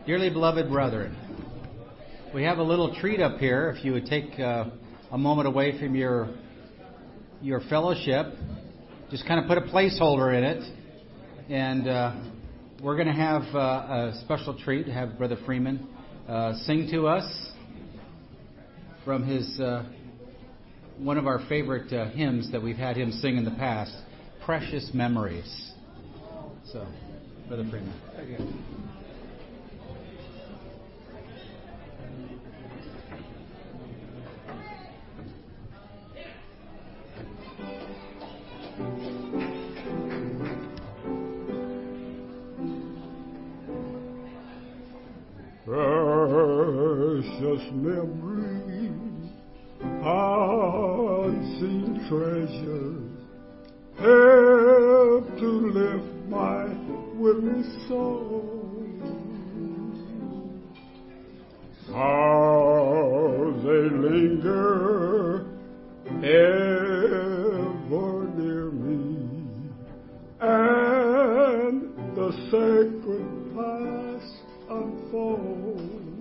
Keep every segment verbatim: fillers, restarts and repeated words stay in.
Dearly beloved brethren, we have a little treat up here. If you would take uh, a moment away from your your fellowship, just kind of put a placeholder in it, and uh, we're going to have uh, a special treat. Have Brother Freeman uh, sing to us from his uh, one of our favorite uh, hymns that we've had him sing in the past, "Precious Memories." So, Brother Freeman. Thank you. Precious memories, unseen treasures, help to lift my weary soul. How they linger ever near me, and the sacred past unfold.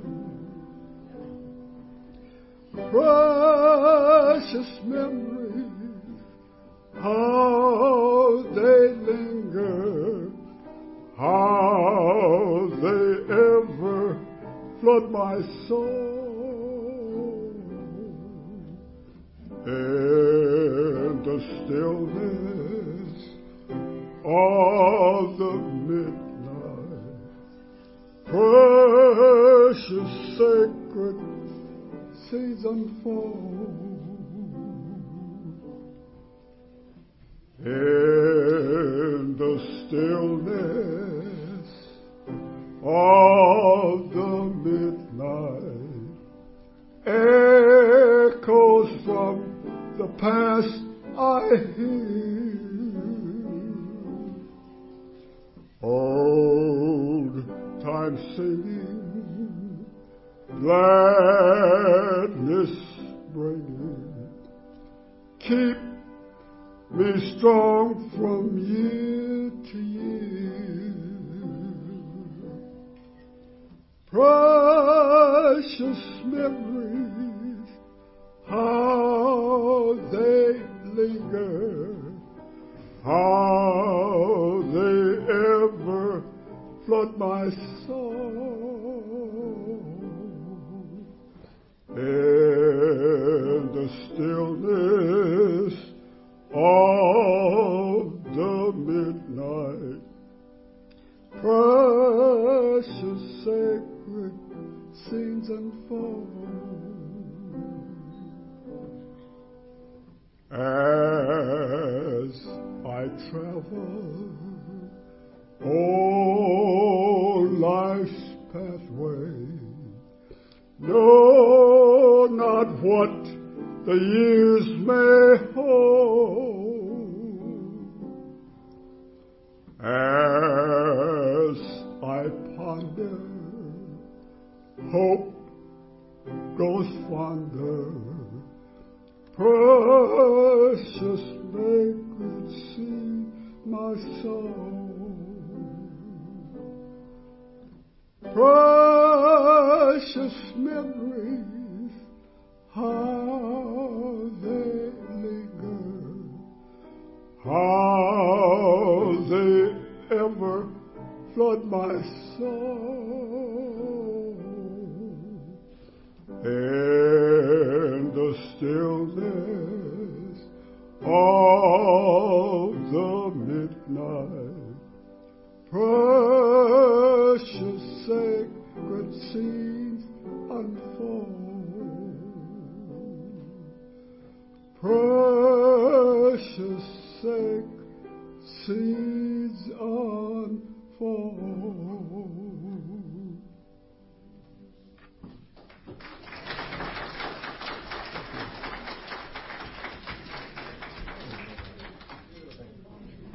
Precious memories, how they linger, how they ever flood my soul. In the stillness of the midnight, precious sacred scenes unfold. In the stillness of the midnight, echoes from the past I hear. Old time singing, gladness bringing, keep me strong from year to year. Precious memories, how they linger, how they ever flood my soul. In the stillness of the midnight, precious sacred scenes unfold. As I travel, oh, life's pathway, know not what the years may hold. As I ponder, hope grows fonder. Precious vagrancy, my soul. Precious memories, how they linger, how they ever flood my soul. In the stillness of the midnight,